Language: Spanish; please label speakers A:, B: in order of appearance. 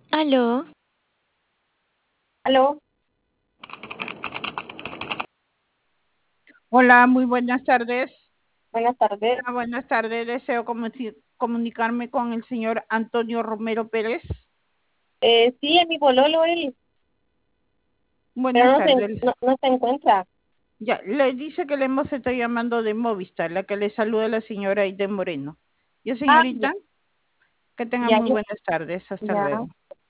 A: Aló,
B: Aló,
C: Hola, muy buenas tardes.
B: buenas tardes.
C: Buenas tardes. Deseo comunicarme con el señor Antonio Romero Pérez.
B: Sí, es mi pololo él, pero
C: Buenas tardes.
B: no se encuentra.
C: Ya, le dice que le hemos estado llamando de Movistar, la que le saluda la señora Aide Moreno. Yo,
B: Ah, ya,
C: señorita, que tenga
B: ya,
C: muy buenas tardes. Hasta
B: ya.
C: luego.